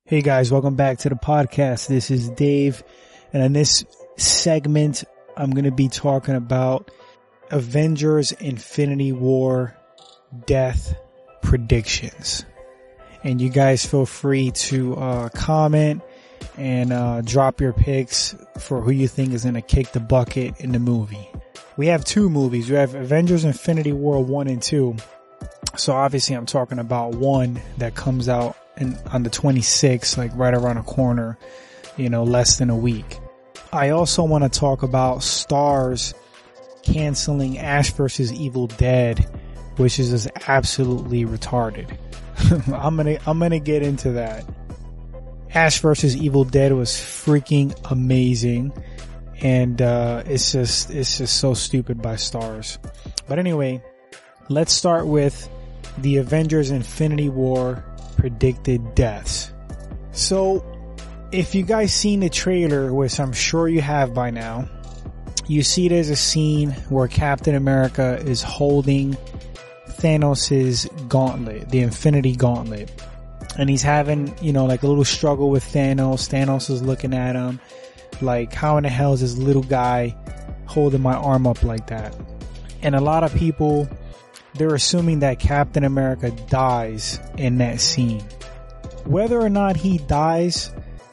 Hey guys, welcome back to the podcast. This is Dave, and in this segment, I'm going to be talking about Avengers Infinity War death predictions. And you guys feel free to comment and drop your picks for who you think is going to kick the bucket in the movie. We have two movies. We have Avengers Infinity War 1 and 2. So obviously I'm talking about one that comes out on the 26th, like right around the corner, less than a week. I also want to talk about Starz canceling Ash vs. Evil Dead, which is just absolutely retarded. I'm gonna get into that. Ash vs. Evil Dead was freaking amazing, and it's just so stupid by Starz. But anyway, let's start with the Avengers Infinity War predicted deaths. So if you guys seen the trailer, which I'm sure you have by now, you see there's a scene where Captain America is holding Thanos' gauntlet, the Infinity Gauntlet, and he's having, like a little struggle with Thanos. Thanos is looking at him like, how in the hell is this little guy holding my arm up like that? And a lot of people, they're assuming that Captain America dies in that scene. Whether or not he dies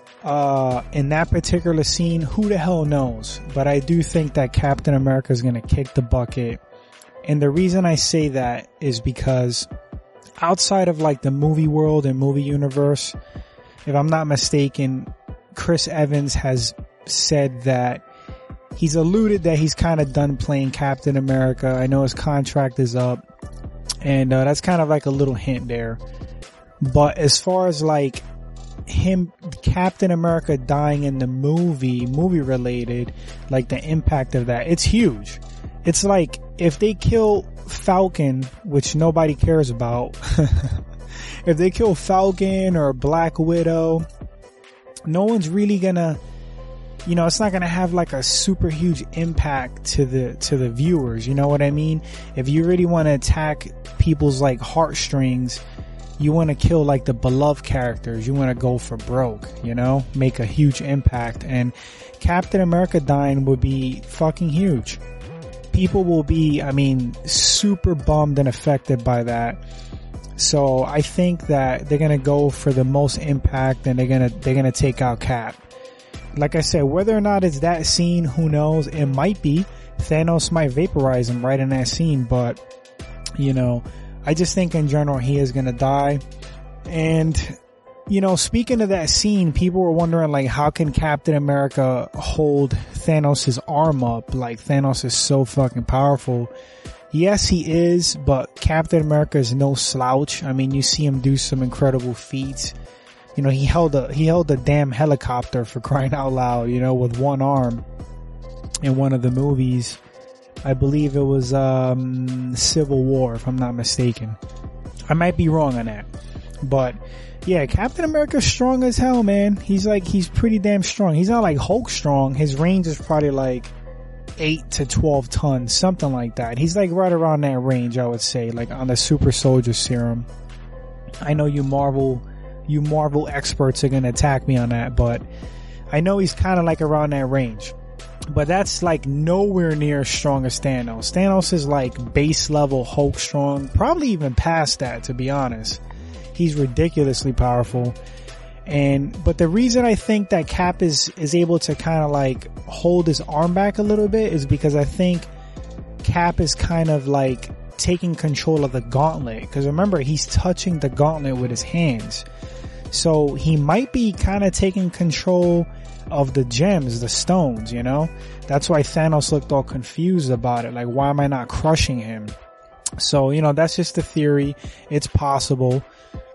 in that particular scene, who the hell knows? But I do think that Captain America is going to kick the bucket. And the reason I say that is because outside of like the movie world and movie universe, if I'm not mistaken, Chris Evans has said that he's alluded that he's kind of done playing Captain America. I know his contract is up. And that's kind of like a little hint there. But as far as like him, Captain America dying in the movie related, like the impact of that, it's huge. It's like if they kill Falcon, which nobody cares about, if they kill Falcon or Black Widow, no one's really gonna, it's not gonna have like a super huge impact to the viewers. You know what I mean? If you really want to attack people's like heartstrings, you want to kill like the beloved characters. You want to go for broke, make a huge impact. And Captain America dying would be fucking huge. People will be, super bummed and affected by that. So I think that they're gonna go for the most impact, and they're gonna take out Cap. Like I said, whether or not it's that scene, who knows? It might be. Thanos might vaporize him right in that scene, but, I just think in general he is gonna die. And, speaking of that scene, people were wondering, like, how can Captain America hold Thanos' arm up? Like, Thanos is so fucking powerful. Yes, he is, but Captain America is no slouch. You see him do some incredible feats. He held a damn helicopter, for crying out loud, with one arm in one of the movies. I believe it was, Civil War, if I'm not mistaken. I might be wrong on that. But yeah, Captain America's strong as hell, man. He's pretty damn strong. He's not like Hulk strong. His range is probably like 8 to 12 tons, something like that. He's like right around that range, I would say, like on the super soldier serum. I know you Marvel experts are going to attack me on that, but I know he's kind of like around that range. But that's like nowhere near as strong as Thanos. Thanos is like base level Hulk strong, probably even past that, to be honest. He's ridiculously powerful. But the reason I think that Cap is able to kind of like hold his arm back a little bit is because I think Cap is kind of like taking control of the gauntlet. Because remember, he's touching the gauntlet with his hands. So he might be kind of taking control of the gems, the stones, That's why Thanos looked all confused about it. Like, why am I not crushing him? So, that's just a theory. It's possible.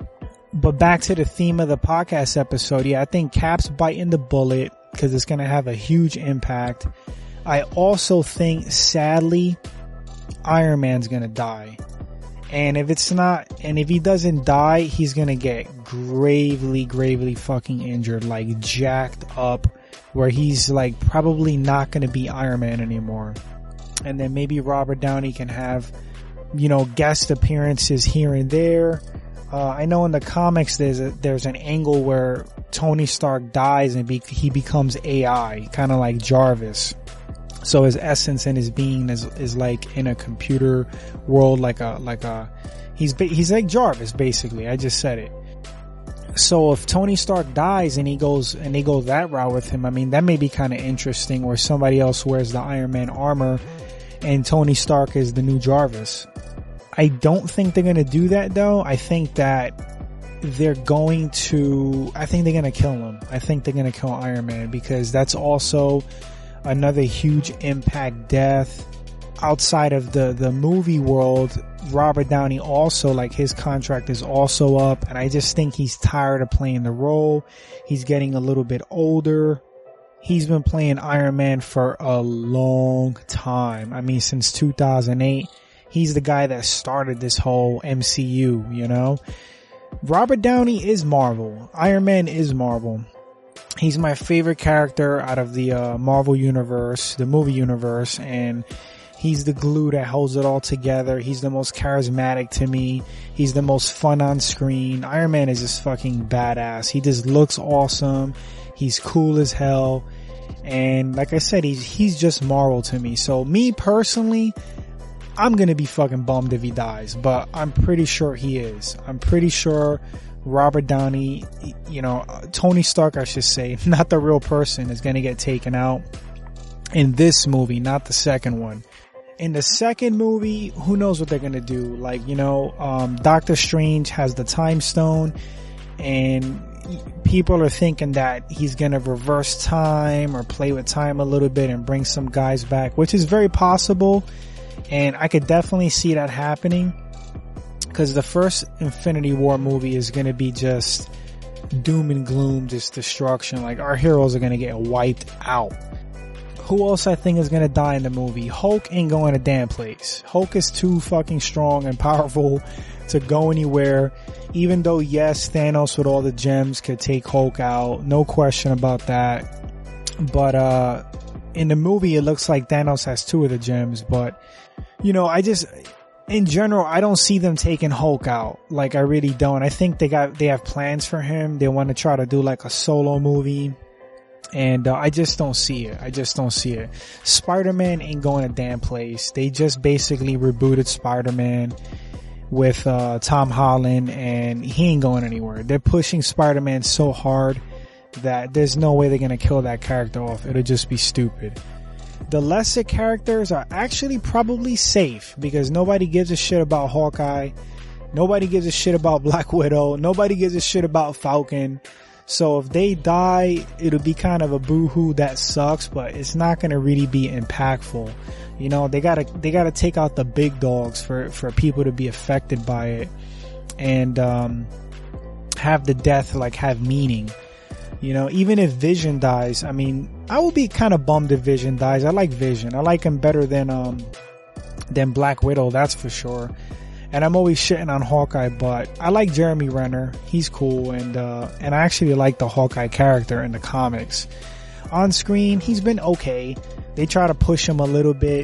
But back to the theme of the podcast episode. Yeah, I think Cap's biting the bullet because it's going to have a huge impact. I also think, sadly, Iron Man's going to die. And if he doesn't die, he's gonna get gravely fucking injured, like jacked up, where he's like probably not gonna be Iron Man anymore. And then maybe Robert Downey can have, guest appearances here and there, I know in the comics there's an angle where Tony Stark dies and he becomes AI, kind of like Jarvis. So his essence and his being is like in a computer world, he's like Jarvis basically. I just said it. So if Tony Stark dies and they go that route with him, I mean, that may be kind of interesting, where somebody else wears the Iron Man armor and Tony Stark is the new Jarvis. I don't think they're going to do that though. I think that they're going to kill him. I think they're going to kill Iron Man, because that's also another huge impact death. Outside of the movie world, Robert Downey also, like, his contract is also up, and I just think he's tired of playing the role. He's getting a little bit older. He's been playing Iron Man for a long time. I mean, since 2008. He's the guy that started this whole MCU, you know? Robert Downey is Marvel. Iron Man is Marvel. He's my favorite character out of the Marvel universe, the movie universe, and he's the glue that holds it all together. He's the most charismatic to me. He's the most fun on screen. Iron Man is just fucking badass. He just looks awesome. He's cool as hell. And like I said, he's just Marvel to me. So me personally, I'm gonna be fucking bummed if he dies, but I'm pretty sure he is. I'm pretty sure Robert Downey, Tony Stark, I should say, not the real person, is gonna get taken out in this movie, not the second one. In the second movie, who knows what they're gonna do? Like, Doctor Strange has the Time Stone, and people are thinking that he's gonna reverse time or play with time a little bit and bring some guys back, which is very possible. And I could definitely see that happening, because the first Infinity War movie is going to be just doom and gloom, just destruction. Like, our heroes are going to get wiped out. Who else I think is going to die in the movie? Hulk ain't going a damn place. Hulk is too fucking strong and powerful to go anywhere. Even though, yes, Thanos with all the gems could take Hulk out. No question about that. But, in the movie, it looks like Thanos has 2 of the gems, but in general, I don't see them taking Hulk out. Like, I really don't. I think they have plans for him. They want to try to do like a solo movie, and I just don't see it. Spider-Man ain't going a damn place. They just basically rebooted Spider-Man with Tom Holland, and he ain't going anywhere. They're pushing Spider-Man so hard that there's no way they're gonna kill that character off. It'll just be stupid. The lesser characters are actually probably safe, because nobody gives a shit about Hawkeye. Nobody gives a shit about Black Widow. Nobody gives a shit about Falcon. So if they die, it'll be kind of a boo-hoo that sucks, but it's not gonna really be impactful. They gotta take out the big dogs for people to be affected by it, and have the death have meaning. Even if Vision dies, I mean, I will be kind of bummed if Vision dies. I like Vision. I like him better than Black Widow, that's for sure. And I'm always shitting on Hawkeye, but I like Jeremy Renner. He's cool, and I actually like the Hawkeye character in the comics. On screen, he's been okay. They try to push him a little bit.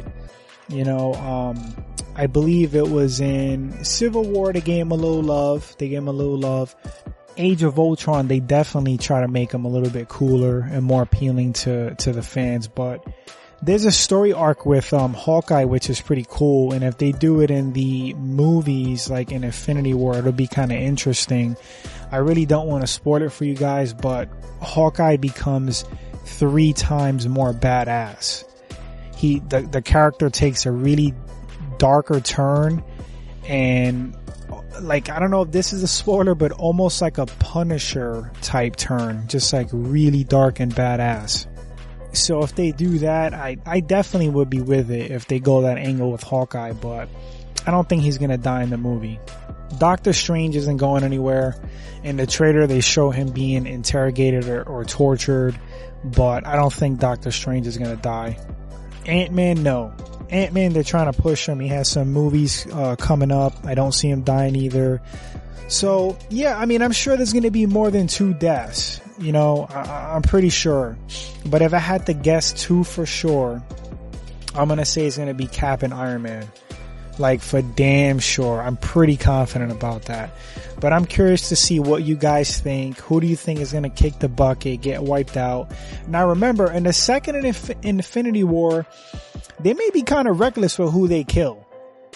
I believe it was in Civil War they gave him a little love. Age of Ultron, they definitely try to make him a little bit cooler and more appealing to the fans, but there's a story arc with Hawkeye which is pretty cool, and if they do it in the movies, like in Infinity War, it'll be kind of interesting. I really don't want to spoil it for you guys, but Hawkeye becomes 3 times more badass. The character takes a really darker turn, and I don't know if this is a spoiler, but almost like a Punisher type turn, just like really dark and badass. So if they do that, I definitely would be with it if they go that angle with Hawkeye, but I don't think he's gonna die in the movie. Doctor Strange isn't going anywhere. In the trailer, they show him being interrogated or tortured, but I don't think Doctor Strange is gonna die. Ant-Man, no. Ant-Man, they're trying to push him. He has some movies coming up. I don't see him dying either. So, yeah, I mean, I'm sure there's going to be more than 2 deaths. I'm pretty sure. But if I had to guess 2 for sure, I'm going to say it's going to be Cap and Iron Man. Like, for damn sure. I'm pretty confident about that. But I'm curious to see what you guys think. Who do you think is going to kick the bucket, get wiped out? Now remember, in the second Infinity War, they may be kind of reckless with who they kill.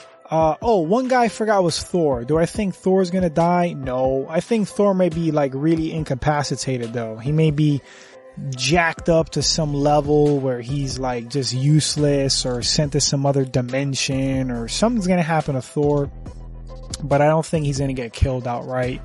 One guy I forgot was Thor. Do I think Thor's going to die? No. I think Thor may be like really incapacitated though. He may be jacked up to some level where he's like just useless or sent to some other dimension, or something's gonna happen to Thor, but I don't think he's gonna get killed outright.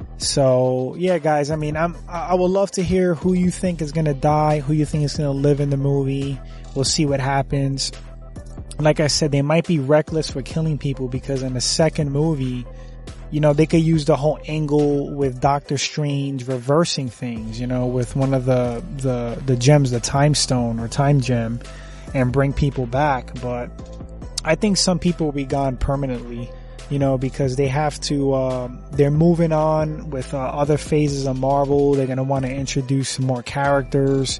So yeah, guys, I mean, I would love to hear who you think is gonna die, who you think is gonna live in the movie. We'll see what happens. Like I said, they might be reckless for killing people, because in the second movie, you know, they could use the whole angle with Doctor Strange reversing things, you know, with one of the gems, the time stone or time gem, and bring people back. But I think some people will be gone permanently, you know, because they have to, they're moving on with other phases of Marvel. They're going to want to introduce some more characters.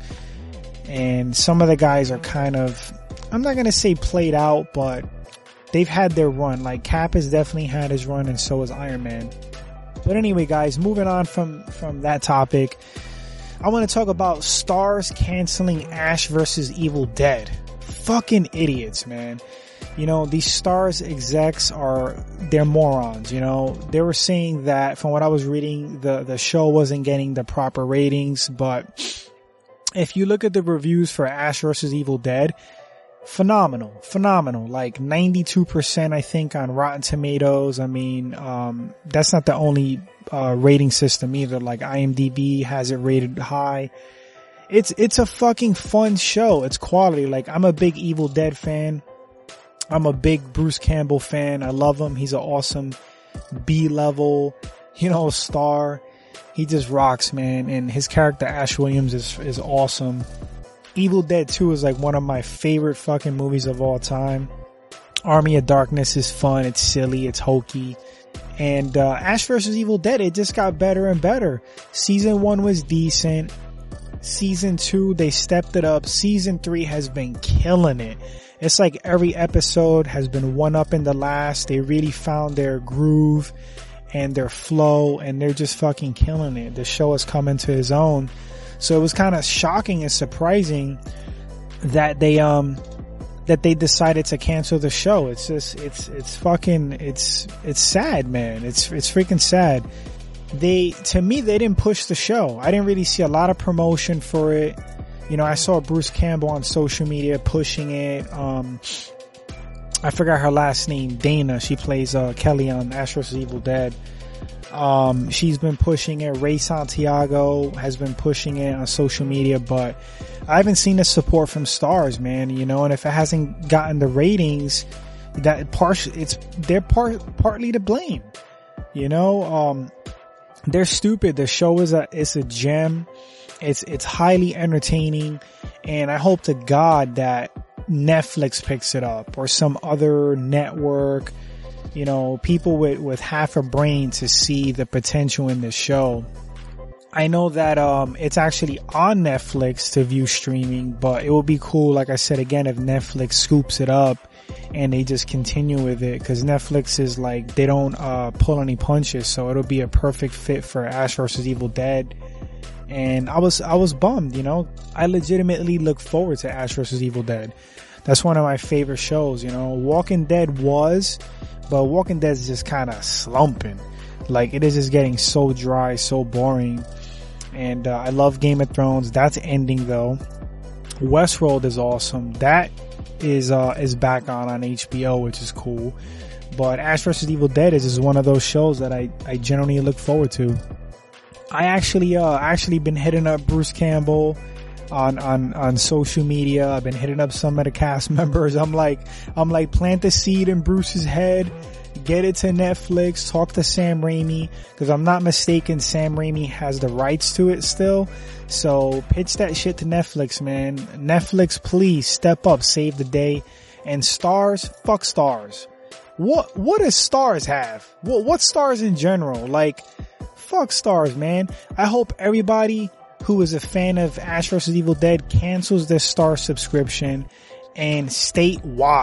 And some of the guys are kind of, I'm not going to say played out, but they've had their run. Like, Cap has definitely had his run, and so has Iron Man. But anyway, guys, moving on from that topic, I want to talk about Starz canceling Ash vs. Evil Dead. Fucking idiots, man. You know, these Starz execs they're morons, you know. They were saying that, from what I was reading, the show wasn't getting the proper ratings, but if you look at the reviews for Ash vs. Evil Dead, phenomenal, like 92% I think on Rotten Tomatoes. I mean, that's not the only rating system either. Like, IMDb has it rated high. It's a fucking fun show. It's quality. Like, I'm a big Evil Dead fan. I'm a big Bruce Campbell fan. I love him. He's an awesome B-level, you know, star. He just rocks, man. And his character Ash Williams is awesome. Evil Dead 2 is like one of my favorite fucking movies of all time. Army of Darkness is fun. It's silly. It's hokey. And Ash vs. Evil Dead, it just got better and better. Season 1 was decent. Season 2, they stepped it up. Season 3 has been killing it. It's like every episode has been one up in the last. They really found their groove and their flow, and they're just fucking killing it. The show has come into its own. So it was kind of shocking and surprising that they decided to cancel the show. It's just, it's sad, man. It's freaking sad. To me, they didn't push the show. I didn't really see a lot of promotion for it. You know, I saw Bruce Campbell on social media pushing it. I forgot her last name, Dana. She plays, Kelly on Ash vs. Evil Dead. She's been pushing it. Ray Santiago has been pushing it on social media, but I haven't seen the support from Starz, man, you know, and if it hasn't gotten the ratings, they're partly to blame, you know. They're stupid. The show is a gem. It's highly entertaining, and I hope to God that Netflix picks it up, or some other network, you know, people with half a brain to see the potential in this show. I know that it's actually on Netflix to view streaming, but it would be cool, like I said again, if Netflix scoops it up and they just continue with it, because Netflix is like, they don't pull any punches, so it'll be a perfect fit for Ash vs. Evil Dead. And I was bummed, you know. I legitimately look forward to Ash vs. Evil Dead. That's one of my favorite shows, you know. Walking Dead but Walking Dead is just kind of slumping. Like, it is just getting so dry, so boring. And I love Game of Thrones. That's ending though. Westworld is awesome. That is back on HBO, which is cool. But Ash vs. Evil Dead is one of those shows that I generally look forward to. I actually been hitting up Bruce Campbell on social media. I've been hitting up some of the cast members. I'm like, plant the seed in Bruce's head, get it to Netflix, talk to Sam Raimi, because I'm not mistaken, Sam Raimi has the rights to it still. So pitch that shit to Netflix, man. Netflix, please step up, save the day. And Starz, fuck Starz. What does Starz have? What Starz in general? Like, fuck Starz, man. I hope everybody who is a fan of Ash vs. Evil Dead cancels their Starz subscription and state why.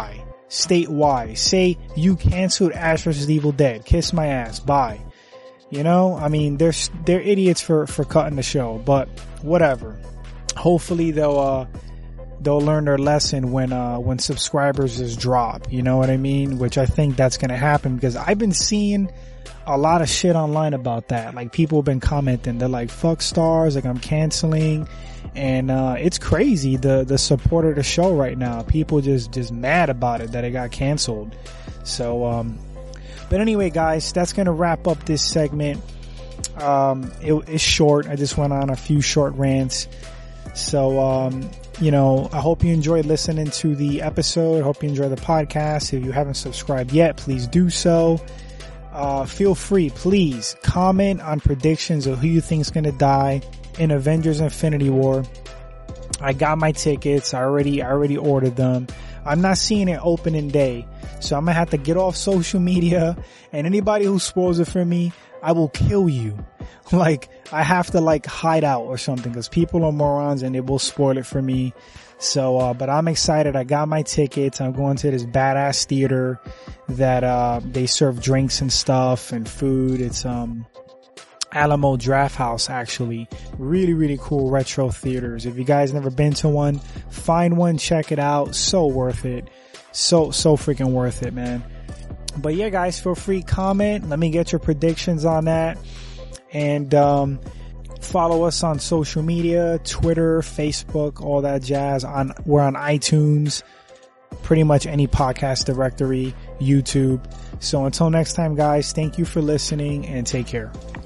State why. Say you canceled Ash vs. Evil Dead. Kiss my ass. Bye. You know, I mean, they're idiots for cutting the show, but whatever. Hopefully they'll learn their lesson when subscribers just drop. You know what I mean? Which I think that's going to happen, because I've been seeing a lot of shit online about that. Like, people have been commenting. They're like, fuck Starz. Like, I'm canceling. And, it's crazy. The support of the show right now. People just mad about it that it got canceled. So, but anyway, guys, that's going to wrap up this segment. It's short. I just went on a few short rants. So, you know, I hope you enjoyed listening to the episode. I hope you enjoy the podcast. If you haven't subscribed yet, please do so. Feel free, please comment on predictions of who you think is going to die in Avengers Infinity War. I got my tickets. I already ordered them. I'm not seeing it opening day, so I'm gonna have to get off social media, and anybody who spoils it for me, I will kill you. Like, I have to like hide out or something, because people are morons and they will spoil it for me. So, but I'm excited. I got my tickets. I'm going to this badass theater that, they serve drinks and stuff and food. It's, Alamo Drafthouse, actually. Really, really cool retro theaters. If you guys never been to one, find one, check it out. So worth it. So freaking worth it, man. But yeah, guys, feel free, comment. Let me get your predictions on that. And, follow us on social media, Twitter, Facebook, all that jazz. We're on iTunes, pretty much any podcast directory, YouTube. So until next time, guys, thank you for listening and take care.